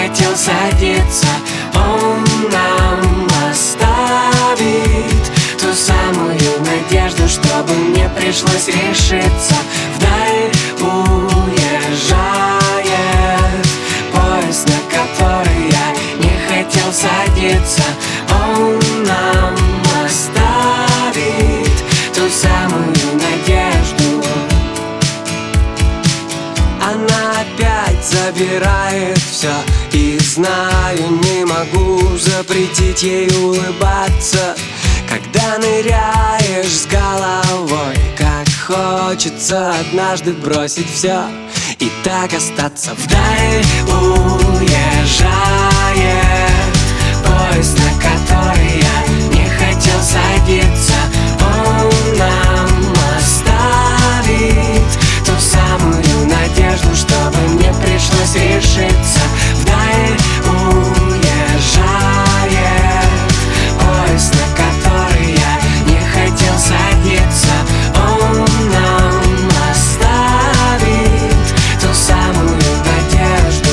хотел садиться. Он нам оставит ту самую надежду, чтобы мне пришлось решиться. Вдаль уезжает поезд, на который я не хотел садиться. Он нам оставит ту самую надежду. Она опять забирает все, и знаю, не могу запретить ей улыбаться. Когда ныряешь с головой, как хочется однажды бросить все и так остаться. Вдаль уезжает поезд, на который я не хотел садиться. Он нам оставит ту самую надежду, чтобы мне пришлось решиться. Вдаль уезжает поезд, на который я не хотел садиться. Он нам оставит ту самую надежду.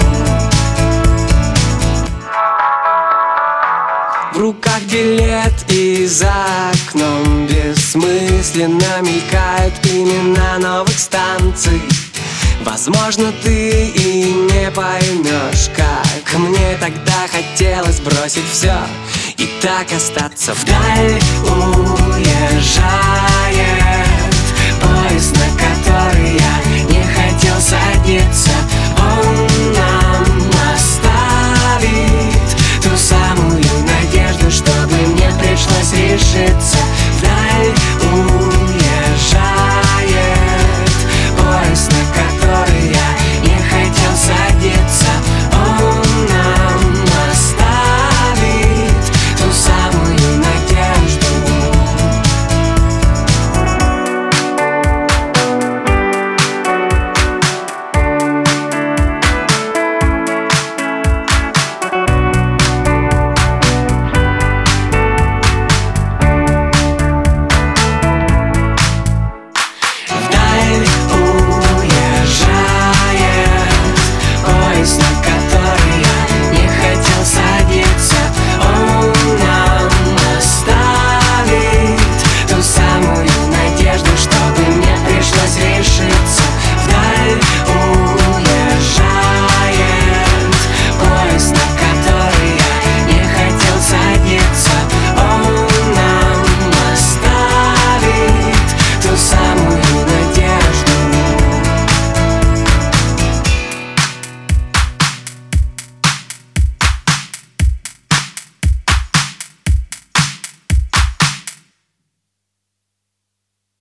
В руках билет, и за окном бессмысленно мелькают имена новых станций. Возможно, ты и не поймешь, как мне тогда хотелось бросить все и так остаться. Вдаль уезжает поезд, на который я не хотел садиться.